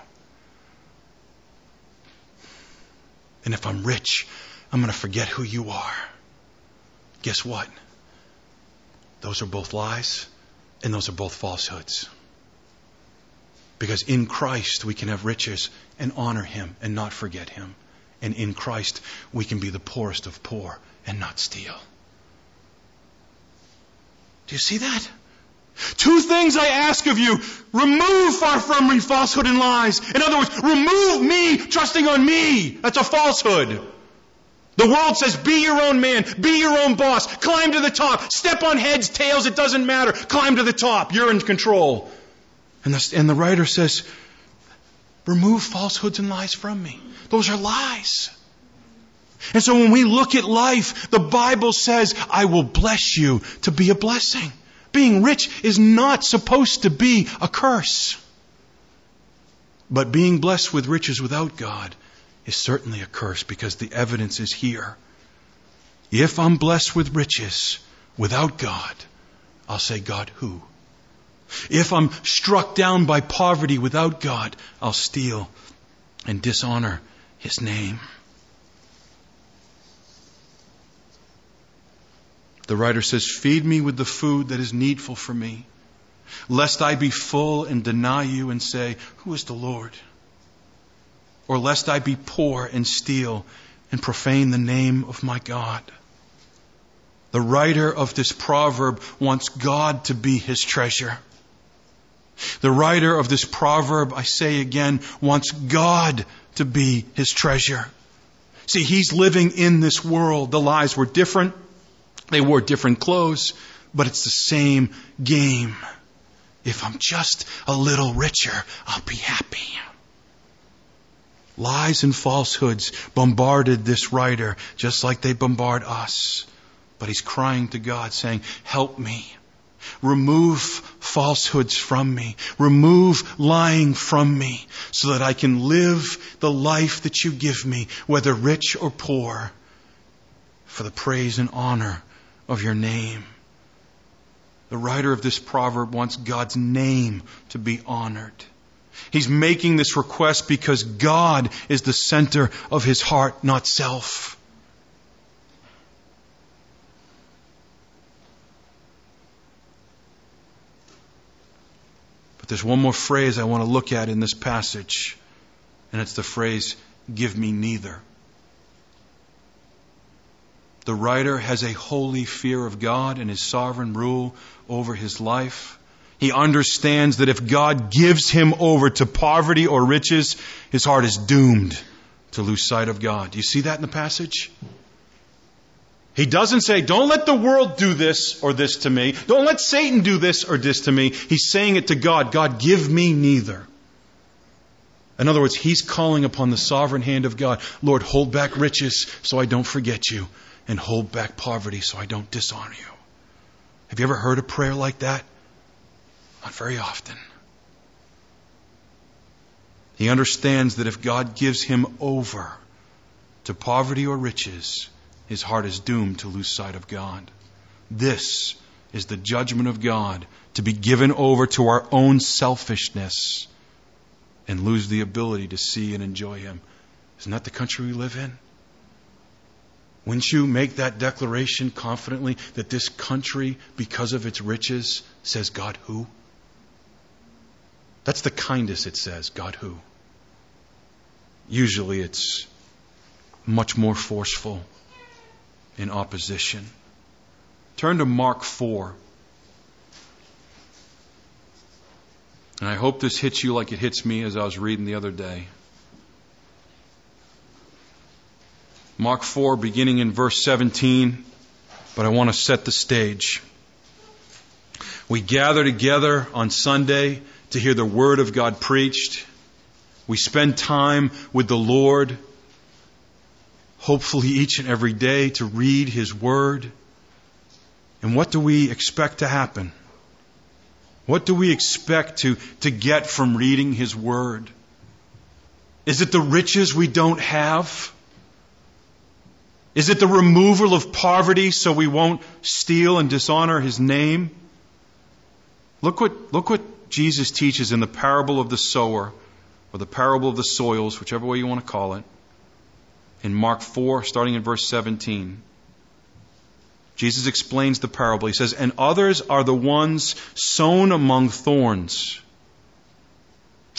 And if I'm rich, I'm going to forget who you are. Guess what? Those are both lies and those are both falsehoods. Because in Christ we can have riches and honor Him and not forget Him. And in Christ we can be the poorest of poor and not steal. Do you see that? Two things I ask of you. Remove far from me falsehood and lies. In other words, remove me trusting on me. That's a falsehood. The world says, be your own man, be your own boss, climb to the top, step on heads, tails, it doesn't matter, climb to the top, you're in control. And the writer says, remove falsehoods and lies from me. Those are lies. And so when we look at life, the Bible says, I will bless you to be a blessing. Being rich is not supposed to be a curse. But being blessed with riches without God is certainly a curse, because the evidence is here. If I'm blessed with riches without God, I'll say, God, who? If I'm struck down by poverty without God, I'll steal and dishonor His name. The writer says, feed me with the food that is needful for me, lest I be full and deny you and say, who is the Lord? Or lest I be poor and steal and profane the name of my God. The writer of this proverb wants God to be his treasure. The writer of this proverb, I say again, wants God to be his treasure. See, he's living in this world. The lies were different. They wore different clothes, but it's the same game. If I'm just a little richer, I'll be happy. Lies and falsehoods bombarded this writer just like they bombard us. But he's crying to God saying, help me. Remove falsehoods from me. Remove lying from me so that I can live the life that you give me, whether rich or poor, for the praise and honor of your name. The writer of this proverb wants God's name to be honored. He's making this request because God is the center of his heart, not self. But there's one more phrase I want to look at in this passage, and it's the phrase, give me neither. The writer has a holy fear of God and his sovereign rule over his life. He understands that if God gives him over to poverty or riches, his heart is doomed to lose sight of God. Do you see that in the passage? He doesn't say, don't let the world do this or this to me. Don't let Satan do this or this to me. He's saying it to God. God, give me neither. In other words, he's calling upon the sovereign hand of God. Lord, hold back riches so I don't forget you, and hold back poverty so I don't dishonor you. Have you ever heard a prayer like that? Not very often. He understands that if God gives him over to poverty or riches, his heart is doomed to lose sight of God. This is the judgment of God, to be given over to our own selfishness and lose the ability to see and enjoy Him. Isn't that the country we live in? Wouldn't you make that declaration confidently that this country, because of its riches, says, God who? That's the kindest it says, God who? Usually it's much more forceful in opposition. Turn to Mark 4. And I hope this hits you like it hits me as I was reading the other day. Mark 4, beginning in verse 17, but I want to set the stage. We gather together on Sunday to hear the Word of God preached. We spend time with the Lord, hopefully each and every day, to read His Word. And what do we expect to happen? What do we expect to get from reading His Word? Is it the riches we don't have? Is it the removal of poverty so we won't steal and dishonor His name? Look what Jesus teaches in the parable of the sower, or the parable of the soils, whichever way you want to call it. In Mark 4, starting in verse 17. Jesus explains the parable. He says, and others are the ones sown among thorns.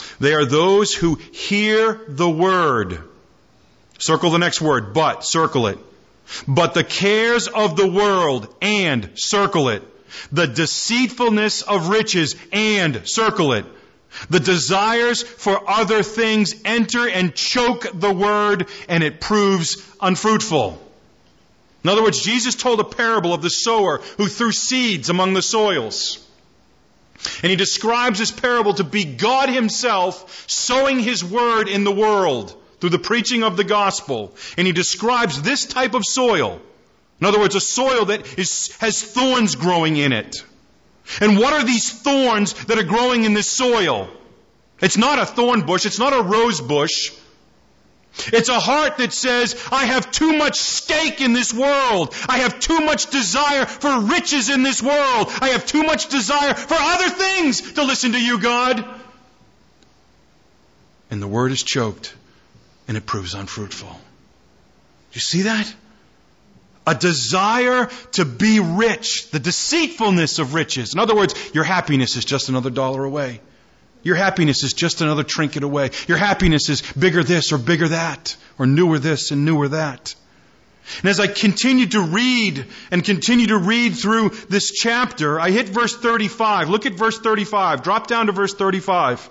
They are those who hear the word. Circle the next word, but, circle it. But the cares of the world, and, circle it. The deceitfulness of riches, and, circle it. The desires for other things enter and choke the word, and it proves unfruitful. In other words, Jesus told a parable of the sower who threw seeds among the soils. And he describes this parable to be God himself sowing his word in the world through the preaching of the gospel. And he describes this type of soil. In other words, a soil that has thorns growing in it. And what are these thorns that are growing in this soil? It's not a thorn bush. It's not a rose bush. It's a heart that says, I have too much stake in this world. I have too much desire for riches in this world. I have too much desire for other things to listen to you, God. And the word is choked, and it proves unfruitful. Do you see that? A desire to be rich, the deceitfulness of riches. In other words, your happiness is just another dollar away. Your happiness is just another trinket away. Your happiness is bigger this or bigger that, or newer this and newer that. And as I continue to read through this chapter, I hit verse 35. Look at verse 35. Drop down to verse 35.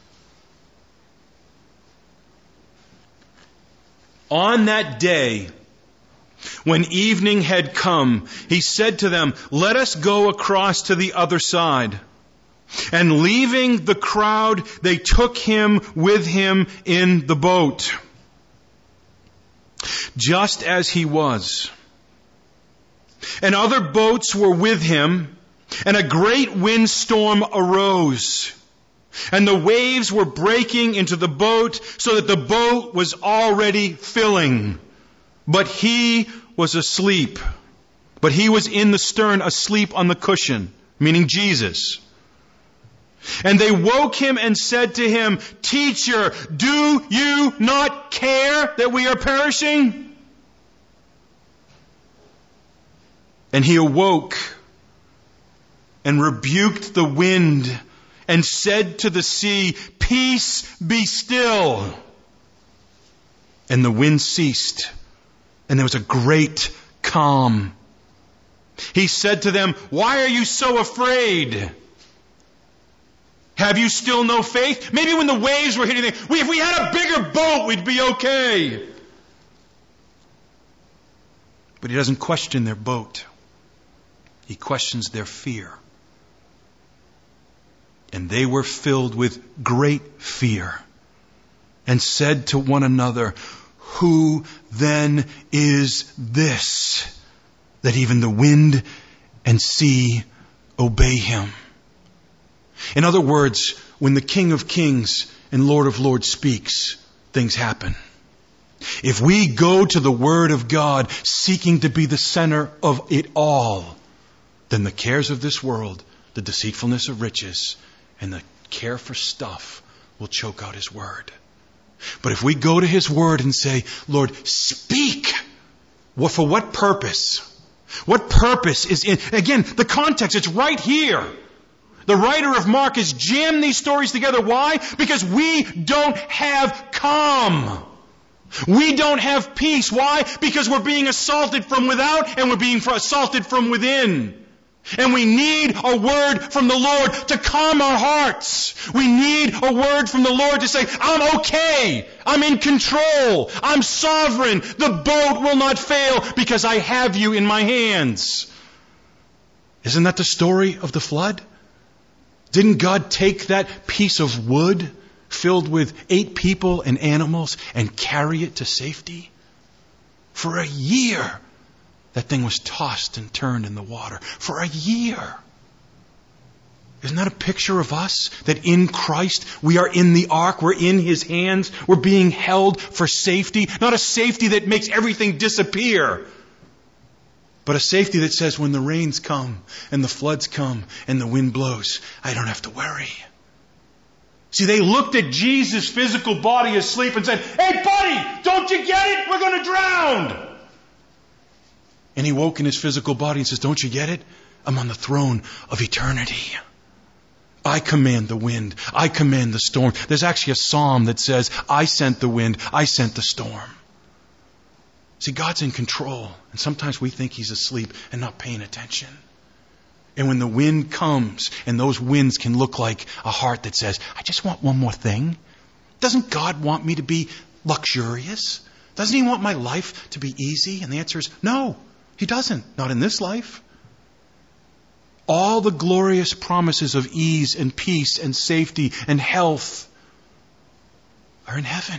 On that day, when evening had come, he said to them, let us go across to the other side. And leaving the crowd, they took him with him in the boat, just as he was. And other boats were with him, and a great windstorm arose. And the waves were breaking into the boat, so that the boat was already filling. But he was asleep. But he was in the stern, asleep on the cushion, meaning Jesus. And they woke him and said to him, Teacher, do you not care that we are perishing? And he awoke and rebuked the wind and said to the sea, Peace, be still. And the wind ceased, and there was a great calm. He said to them, Why are you so afraid? Have you still no faith? Maybe when the waves were hitting, if we had a bigger boat, we'd be okay. But he doesn't question their boat. He questions their fear. And they were filled with great fear and said to one another, Who then is this, that even the wind and sea obey him? In other words, when the King of Kings and Lord of Lords speaks, things happen. If we go to the Word of God seeking to be the center of it all, then the cares of this world, the deceitfulness of riches, and the care for stuff will choke out His Word. But if we go to His Word and say, Lord, speak. For what purpose? What purpose is in... Again, the context, it's right here. The writer of Mark has jammed these stories together. Why? Because we don't have calm. We don't have peace. Why? Because we're being assaulted from without and we're being assaulted from within. And we need a word from the Lord to calm our hearts. We need a word from the Lord to say, I'm okay. I'm in control. I'm sovereign. The boat will not fail because I have you in my hands. Isn't that the story of the flood? Didn't God take that piece of wood filled with 8 people and animals and carry it to safety? For a year, that thing was tossed and turned in the water. For a year. Isn't that a picture of us? That in Christ, we are in the ark, we're in His hands, we're being held for safety. Not a safety that makes everything disappear, but a safety that says when the rains come and the floods come and the wind blows, I don't have to worry. See, they looked at Jesus' physical body asleep and said, Hey buddy, don't you get it? We're going to drown. And He woke in His physical body and says, Don't you get it? I'm on the throne of eternity. I command the wind. I command the storm. There's actually a psalm that says, I sent the wind. I sent the storm. See, God's in control. And sometimes we think He's asleep and not paying attention. And when the wind comes, and those winds can look like a heart that says, I just want one more thing. Doesn't God want me to be luxurious? Doesn't He want my life to be easy? And the answer is no, He doesn't. Not in this life. All the glorious promises of ease and peace and safety and health are in heaven.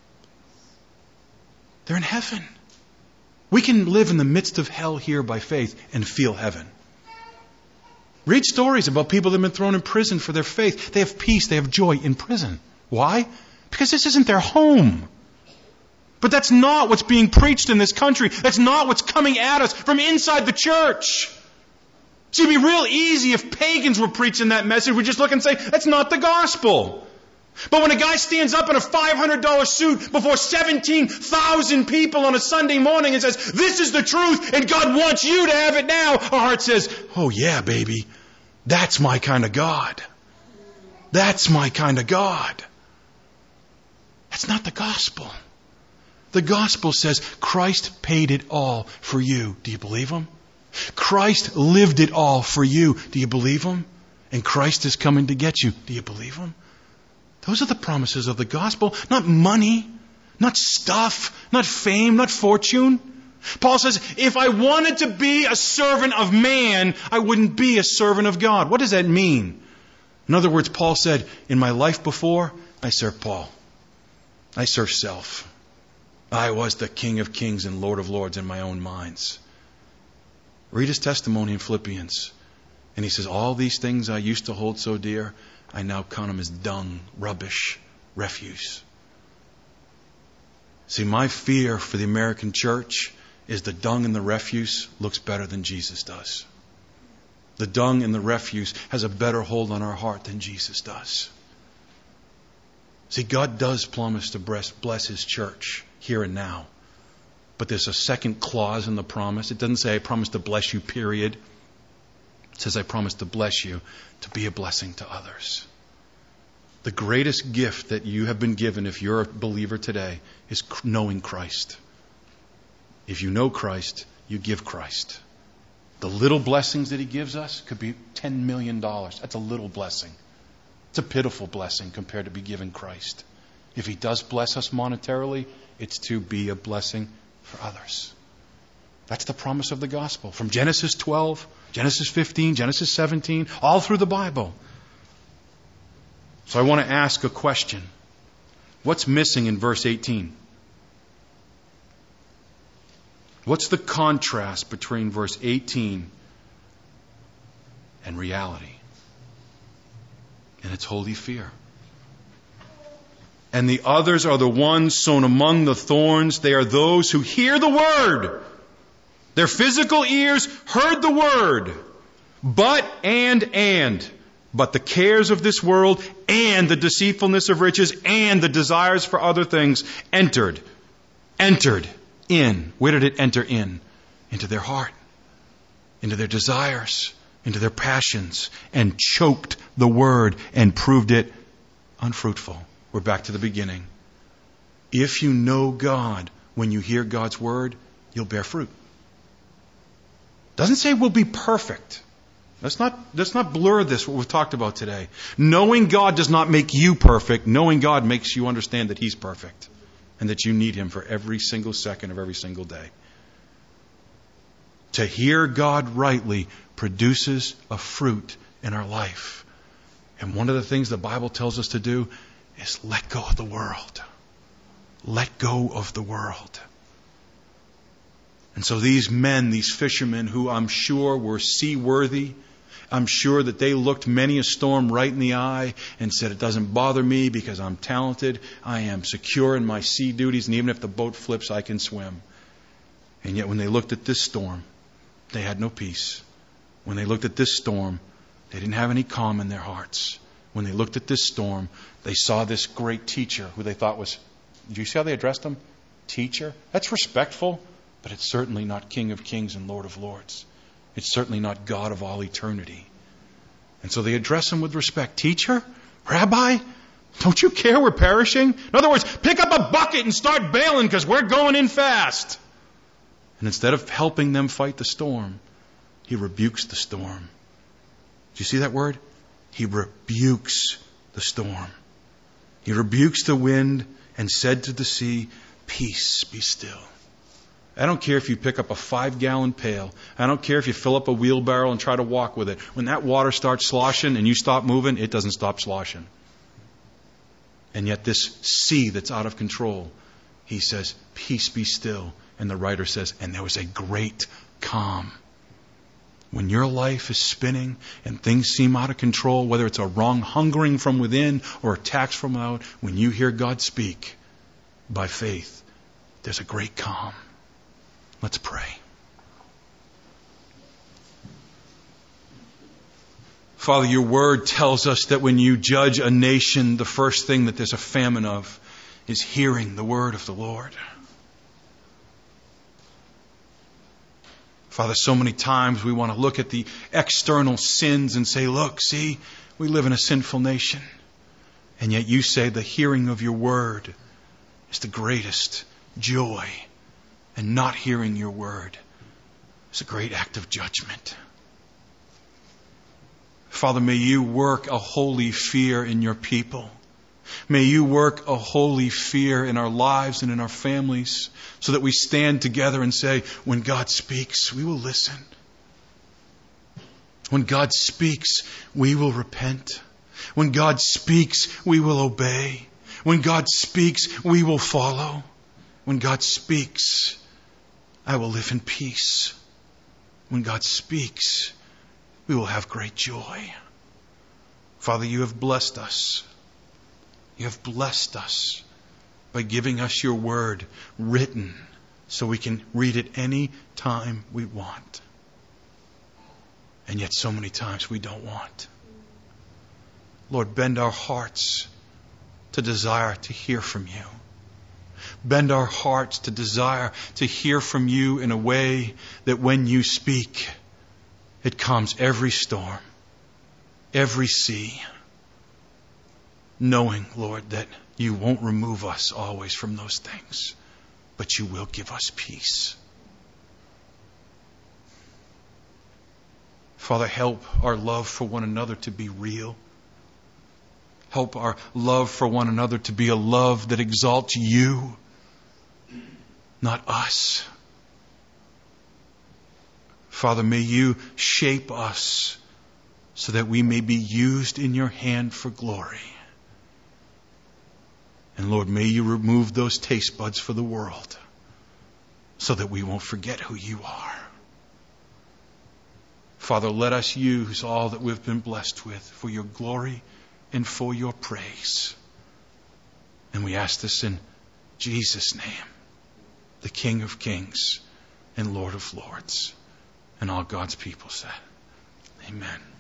They're in heaven. We can live in the midst of hell here by faith and feel heaven. Read stories about people that have been thrown in prison for their faith. They have peace, they have joy in prison. Why? Because this isn't their home. But that's not what's being preached in this country. That's not what's coming at us from inside the church. See, it'd be real easy if pagans were preaching that message. We'd just look and say, that's not the gospel. But when a guy stands up in a $500 suit before 17,000 people on a Sunday morning and says, this is the truth and God wants you to have it now, our heart says, oh yeah, baby, that's my kind of God. That's my kind of God. That's not the gospel. The gospel says Christ paid it all for you. Do you believe Him? Christ lived it all for you. Do you believe Him? And Christ is coming to get you. Do you believe Him? Those are the promises of the gospel. Not money, not stuff, not fame, not fortune. Paul says, if I wanted to be a servant of man, I wouldn't be a servant of God. What does that mean? In other words, Paul said, in my life before, I served Paul. I served self. I was the King of Kings and Lord of Lords in my own minds. Read his testimony in Philippians. And he says, all these things I used to hold so dear, I now count them as dung, rubbish, refuse. See, my fear for the American church is the dung and the refuse looks better than Jesus does. The dung and the refuse has a better hold on our heart than Jesus does. See, God does promise to bless His church here and now. But there's a second clause in the promise. It doesn't say, I promise to bless you, period. It says, I promise to bless you to be a blessing to others. The greatest gift that you have been given, if you're a believer today, is knowing Christ. If you know Christ, you give Christ. The little blessings that He gives us could be $10 million. That's a little blessing. It's a pitiful blessing compared to be given Christ. If He does bless us monetarily, it's to be a blessing for others. That's the promise of the gospel. From Genesis 12, Genesis 15, Genesis 17, all through the Bible. So I want to ask a question. What's missing in verse 18? What's the contrast between verse 18 and reality? And it's holy fear. And the others are the ones sown among the thorns. They are those who hear the word. Their physical ears heard the word. But the cares of this world and the deceitfulness of riches and the desires for other things entered in. Where did it enter in? Into their heart, into their desires, into their passions, and choked the word and proved it unfruitful. We're back to the beginning. If you know God, when you hear God's word, you'll bear fruit. Doesn't say we'll be perfect. Let's not blur this, what we've talked about today. Knowing God does not make you perfect. Knowing God makes you understand that He's perfect and that you need Him for every single second of every single day. To hear God rightly produces a fruit in our life. And one of the things the Bible tells us to do is let go of the world. Let go of the world. And so these men, these fishermen who I'm sure were seaworthy, I'm sure that they looked many a storm right in the eye and said, it doesn't bother me because I'm talented, I am secure in my sea duties, and even if the boat flips, I can swim. And yet when they looked at this storm, they had no peace. When they looked at this storm, they didn't have any calm in their hearts. When they looked at this storm, they saw this great teacher who they thought was, do you see how they addressed him? Teacher? That's respectful, but it's certainly not King of Kings and Lord of Lords. It's certainly not God of all eternity. And so they address him with respect. Teacher? Rabbi? Don't you care we're perishing? In other words, pick up a bucket and start bailing because we're going in fast. And instead of helping them fight the storm, he rebukes the storm. Do you see that word? He rebukes the storm. He rebukes the wind and said to the sea, peace, be still. I don't care if you pick up a 5-gallon pail. I don't care if you fill up a wheelbarrow and try to walk with it. When that water starts sloshing and you stop moving, it doesn't stop sloshing. And yet this sea that's out of control, he says, peace, be still. And the writer says, and there was a great calm. When your life is spinning and things seem out of control, whether it's a wrong hungering from within or attacks from without, when you hear God speak by faith, there's a great calm. Let's pray. Father, your word tells us that when you judge a nation, the first thing that there's a famine of is hearing the word of the Lord. Father, so many times we want to look at the external sins and say, look, see, we live in a sinful nation. And yet you say the hearing of your word is the greatest joy. And not hearing your word is a great act of judgment. Father, may you work a holy fear in your people. May you work a holy fear in our lives and in our families so that we stand together and say, when God speaks, we will listen. When God speaks, we will repent. When God speaks, we will obey. When God speaks, we will follow. When God speaks, I will live in peace. When God speaks, we will have great joy. Father, you have blessed us. You have blessed us by giving us your word written so we can read it any time we want. And yet so many times we don't want. Lord, bend our hearts to desire to hear from you. Bend our hearts to desire to hear from you in a way that when you speak, it calms every storm, every sea. Knowing, Lord, that you won't remove us always from those things, but you will give us peace. Father, help our love for one another to be real. Help our love for one another to be a love that exalts you, not us. Father, may you shape us so that we may be used in your hand for glory. And Lord, may you remove those taste buds for the world so that we won't forget who you are. Father, let us use all that we've been blessed with for your glory and for your praise. And we ask this in Jesus' name, the King of Kings and Lord of Lords. And all God's people said, amen.